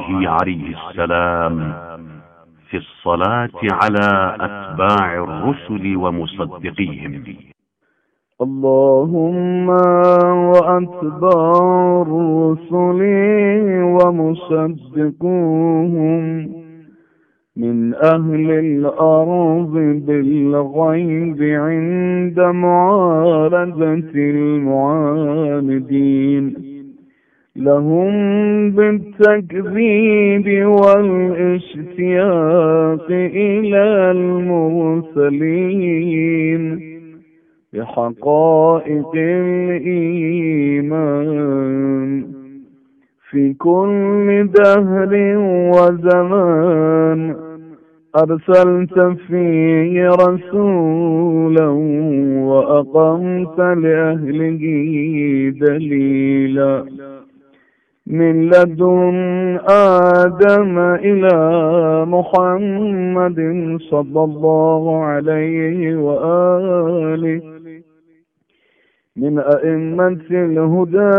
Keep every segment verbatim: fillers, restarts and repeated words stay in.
عليه عليه السلام في الصلاة على أتباع الرسل ومصدقيهم. اللهم وأتباع الرسل ومصدقوهم من أهل الأرض بالغيب عند معارضة المعاندين لهم بالتكذيب والاشتياق إلى المرسلين بحقائق الإيمان في كل دهر وزمان أرسلت فيه رسولا وأقمت لأهله دليلا من لدن آدم إلى محمد صلى الله عليه وآله من أئمة الهدى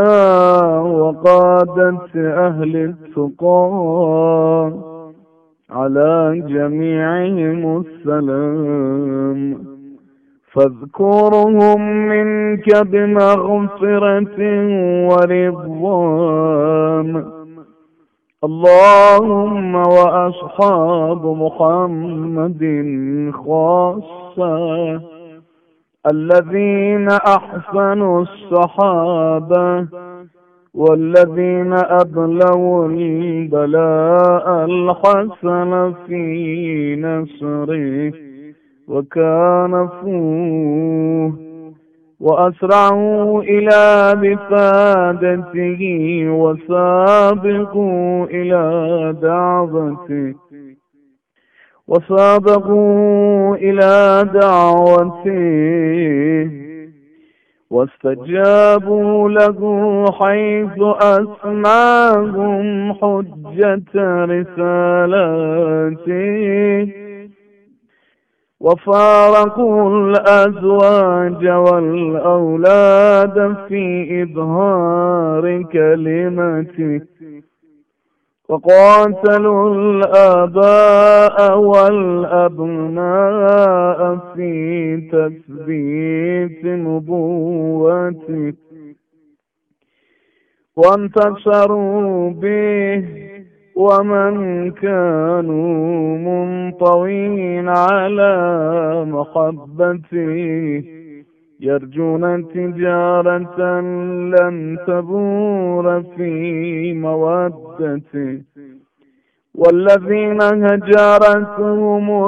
وقادة أهل التقى على جميعهم السلام فاذكرهم منك بمغفرة ورضوان. اللهم وأصحاب محمد خاصة الذين أحسنوا الصحابة والذين أبلغوا البلاء الحسن في نصره وكانفوه وأسرعوا إلى بفادته وسابقوا إلى دعوته وسابقوا إلى دعوته واستجابوا له حيث أسمعهم حجة رسالته وفارقوا الأزواج والأولاد في إظهار كلمته وقاتلوا الآباء والأبناء في تثبيت نبوته وانتصروا به ومن كانوا منطوين على محبته يرجون تجارة لن تبور في مودته والذين هجرتهم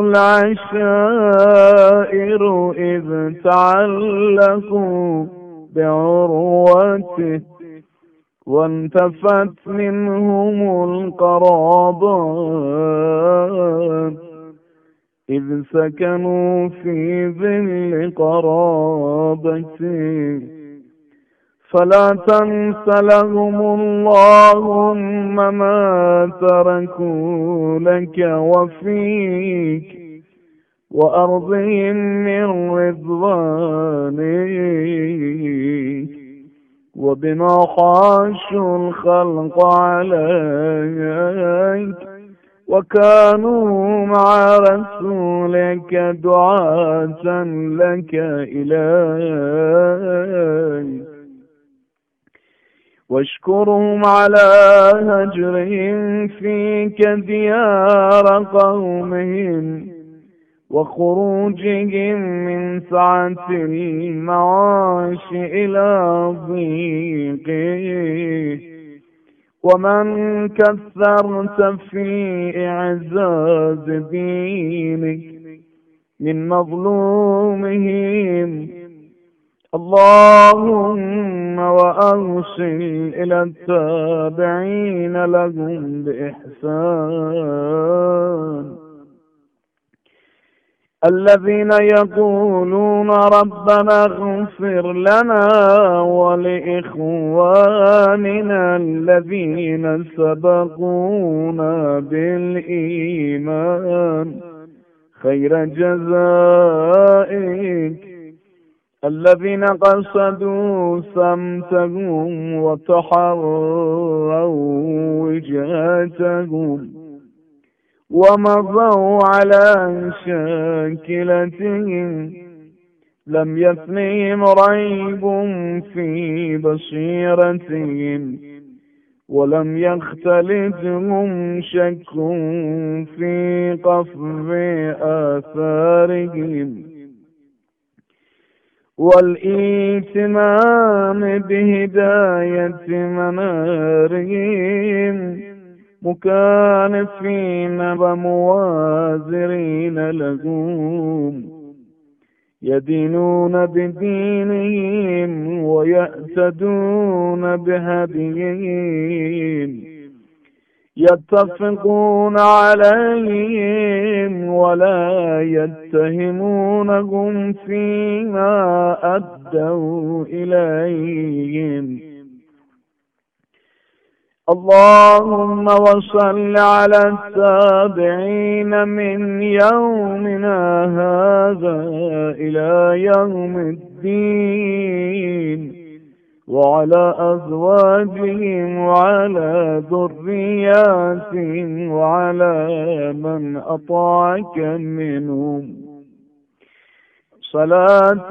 العشائر إذ تعلقوا بعروته وانتفت منهم القرابات إذ سكنوا في ظل قرابته فلا تنس لهم اللهم ما تركوا لك وفيك وأرضهم من رضوانك وبما خاشوا الخلق عليك وكانوا مع رسولك دعاة لك إليك واشكرهم على هجرهم فيك ديار قومهم وخروجهم من سعة المعاش إلى ضيقه ومن كثرت في إعزاز دينك من مظلومهم اللهم وأرسل إلى التابعين لهم بإحسان الذين يقولون ربنا اغفر لنا ولإخواننا الذين سبقونا بالإيمان خير جزائك الذين قصدوا سمتهم وتحروا وجهتهم ومضوا على شاكلتهم، لم يثنهم ريب في بصيرتهم، ولم يختلطهم شك في قفز آثارهم، والإيتمام بهداية منارهم، مكانفين وموازرين لهم، يدينون بدينهم ويأتدون بهديهم، يتفقون عليهم ولا يتهمونهم فيما أدوا إليهم. اللهم وصل على التابعين من يومنا هذا إلى يوم الدين، وعلى أزواجهم وعلى ذرياتهم وعلى من أطاعك منهم، صلاة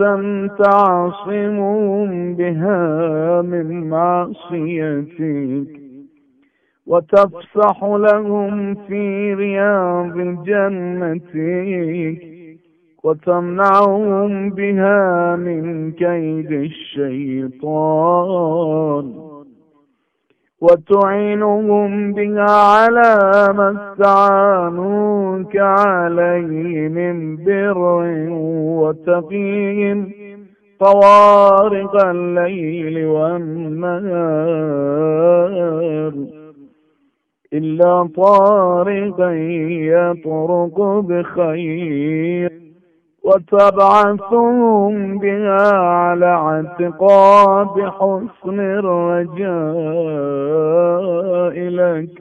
تعصمهم بها من معصيتك، وتفسح لهم في رياض جنتك، وتمنعهم بها من كيد الشيطان، وتعينهم بها على ما استعانوك عليه من بر وتقيهم طوارق الليل والنهار، إلا طارقا يطرق بخير، وتبعثهم بها على اعتقاد حسن الرجاء لك،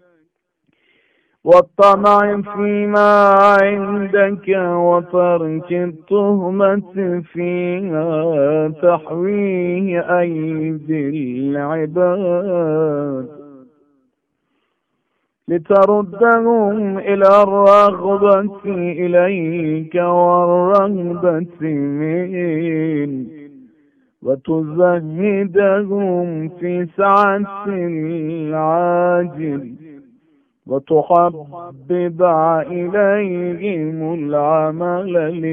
والطمع فيما عندك، وترك التهمة فيها تحويه أيدي العباد، لتردهم إلى الرغبة إليك والرغبة منك، وتزهدهم في سعة العاجل، وتحبب إليهم العمل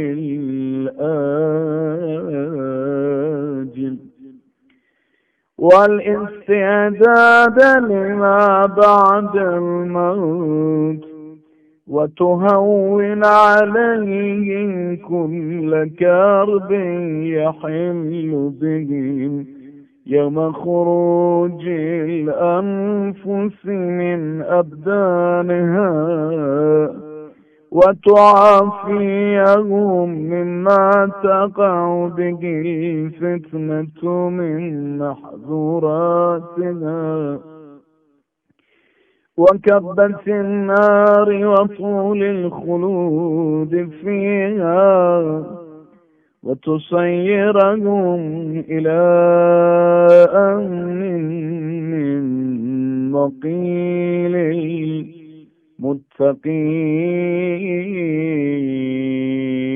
للآجل، والاستعداد لما بعد الموت، وتهون عليهم كل كرب يحل بهم يوم خروج الأنفس من أبدانها، وتعافيهم مما تقع به الفتنة من محظوراتها، وكبة النار وطول الخلود فيها، وتصيرهم إلى أمن من مقيل المتقين.